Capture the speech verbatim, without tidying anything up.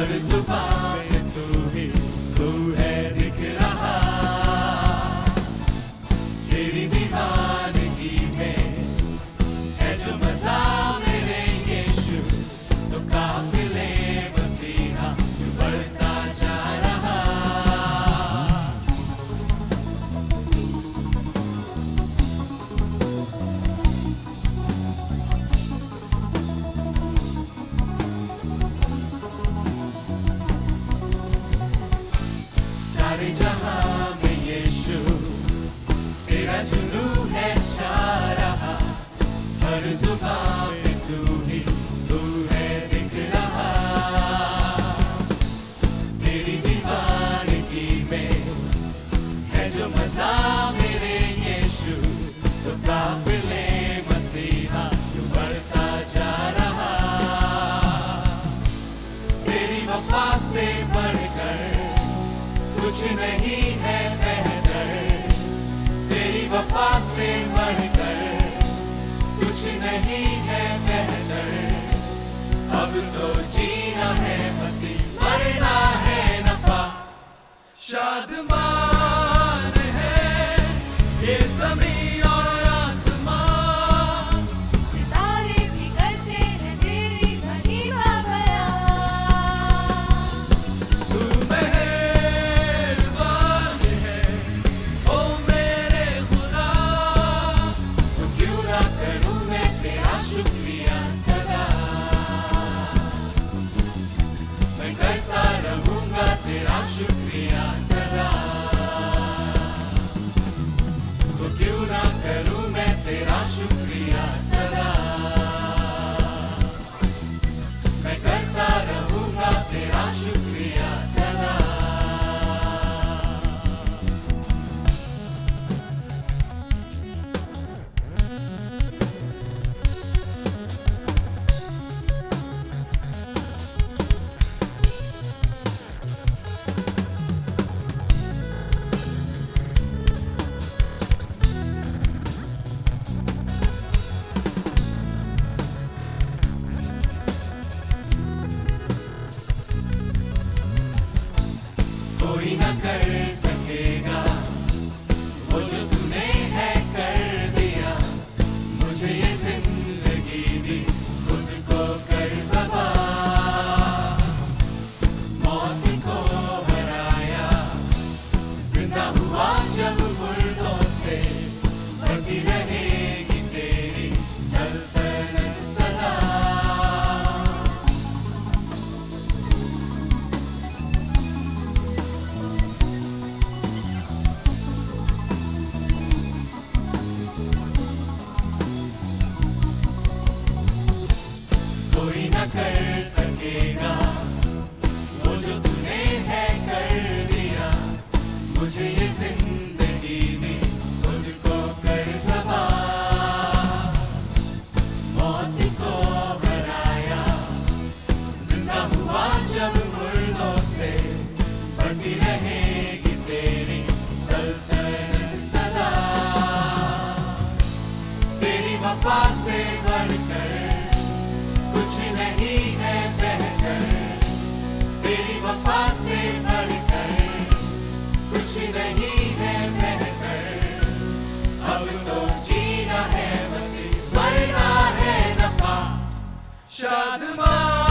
हर जुबान पे तू ही तू है दिख रहा। तेरी दीवानगी में है जो मजा मेरे यीशु, तो काफिले मसीहा तू बढ़ता जा रहा। सारे जहां में यीशु तेरा जुनून है छा रहा। हर जुबान पे तू ही तू है दिख रहा। तेरी दीवानगी में है जो मजा मेरे यीशु, तो काफिले मसीहा तू बढ़ता जा रहा। तेरी वफा से बढ़कर कुछ नहीं है बेहतर। तेरी वफा से बढ़कर कुछ नहीं है बेहतर। अब तो जीना है मसीह, मरना है नफा। शादमान है ये ज़मीन और आसमान, सितारे भी करते हैं तेरी महिमा बयां। तू मेहरबान है ओ मेरे खुदा। तो क्यों ना करूं मैं तेरा शुक्रिया सदा। मैं करता रहूंगा तेरा शुक्रिया सदा। तो क्यों ना करूं मैं तेरा शुक्रिया सदा। मैं करता रहूंगा तेरा शुक्रिया सदा। कोई न कर सकेगा वो जो तूने है कर दिया। मुझे ये जिंदगी दी खुद को कर ज़बा। मौत को हराया जिंदा हुआ जब मुर्दों से। बढ़ती रहेगी तेरी सल्तनत सदा। कोई न कर सकेगा वो जो तूने है कर दिया। मुझे ये जिंदगी दी खुद को कर ज़बा। मौत को हराया जिंदा हुआ जब मुर्दों से। बढ़ती रहेगी तेरी सल्तनत सदा। तेरी वफा से बढ़कर कुछ नहीं है बेहतर। तेरी वफा से बढ़कर कुछ नहीं है बेहतर। अब तो जीना है मसीह, मरना है नफा। शादमान